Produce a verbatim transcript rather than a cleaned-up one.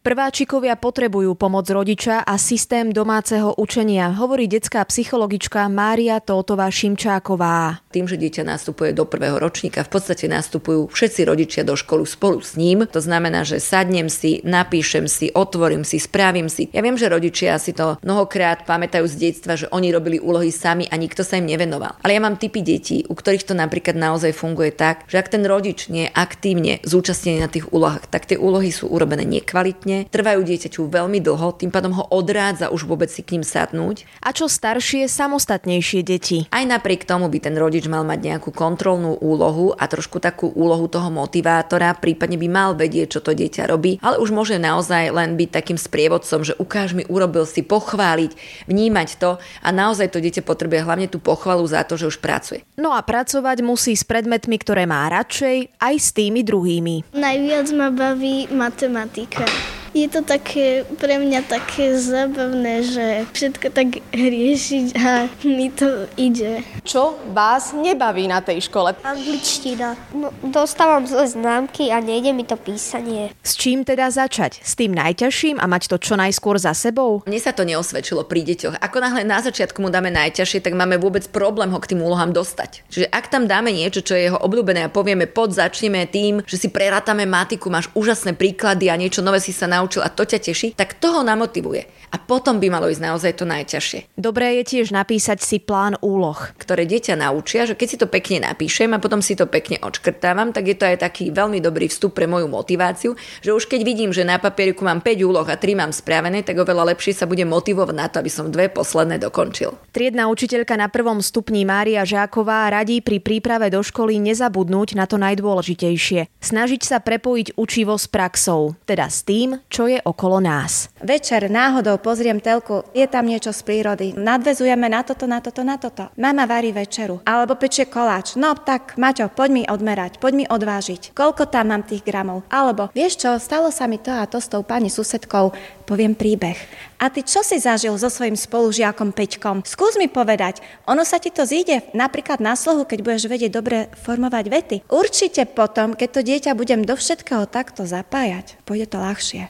Prváčikovia potrebujú pomoc rodiča a systém domáceho učenia, hovorí detská psychologička Mária Tótová Šimčáková. Tým, že dieťa nastupuje do prvého ročníka, v podstate nastupujú všetci rodičia do školy spolu s ním. To znamená, že sadnem si, napíšem si, otvorím si, spravím si. Ja viem, že rodičia si to mnohokrát pamätajú z detstva, že oni robili úlohy sami a nikto sa im nevenoval. Ale ja mám typy detí, u ktorých to napríklad naozaj funguje tak, že ak ten rodič nie je aktívne zúčastnený na tých úlohách, tak tie úlohy sú urobené nekvalitne, trvajú dieťaťu veľmi dlho, tým pádom ho odrádza už vôbec si k ním sadnúť. A čo staršie, samostatnejšie deti? Aj napriek tomu by ten rodič mal mať nejakú kontrolnú úlohu a trošku takú úlohu toho motivátora, prípadne by mal vedieť, čo to dieťa robí, ale už môže naozaj len byť takým sprievodcom, že ukáž mi, urobil si, pochváliť, vnímať to a naozaj to dieťa potrebuje hlavne tú pochvalu za to, že už pracuje. No a pracovať musí s predmetmi, ktoré má radšej, aj s tými druhými. Najviac ma baví matematika. Je to také, pre mňa také zábavné, že všetko tak riešiť a mi to ide. Čo vás nebaví na tej škole? Angličtina. No, dostávam zlé známky a nejde mi to písanie. S čím teda začať? S tým najťažším a mať to čo najskôr za sebou? Mne sa to neosvedčilo pri deťoch. Ako náhle na začiatku mu dáme najťažšie, tak máme vôbec problém ho k tým úlohám dostať. Čiže ak tam dáme niečo, čo je jeho obľúbené a povieme, poď začneme tým, že si prerátame matiku, máš úžasné príklady a niečo nové si sa naučil a to ťa teší, tak toho namotivuje. A potom by malo ísť naozaj to najťažšie. Dobré je tiež napísať si plán úloh, ktoré dieťa naučia, že keď si to pekne napíšem a potom si to pekne odškrtávam, tak je to aj taký veľmi dobrý vstup pre moju motiváciu, že už keď vidím, že na papieriku mám päť úloh a tri mám spravené, tak oveľa lepšie sa budem motivovať na to, aby som dve posledné dokončil. Triedna učiteľka na prvom stupni Mária Žáková radí pri príprave do školy nezabudnúť na to najdôležitejšie. Snažiť sa prepojiť učivo s praxou, teda s tým, čo je okolo nás. Večer náhodou pozriem telku, je tam niečo z prírody. Nadväzujeme na toto, na toto, na toto. Mama varí večeru. Alebo pečie koláč. No tak, Maťo, poď mi odmerať, poď mi odvážiť. Koľko tam mám tých gramov? Alebo, vieš čo, stalo sa mi to a to s tou pani susedkou. Poviem príbeh. A ty čo si zažil so svojím spolužiakom Peťkom? Skús mi povedať. Ono sa ti to zíde napríklad na slohu, keď budeš vedieť dobre formovať vety. Určite potom, keď to dieťa budem do všetkého takto zapájať, pôjde to ľahšie.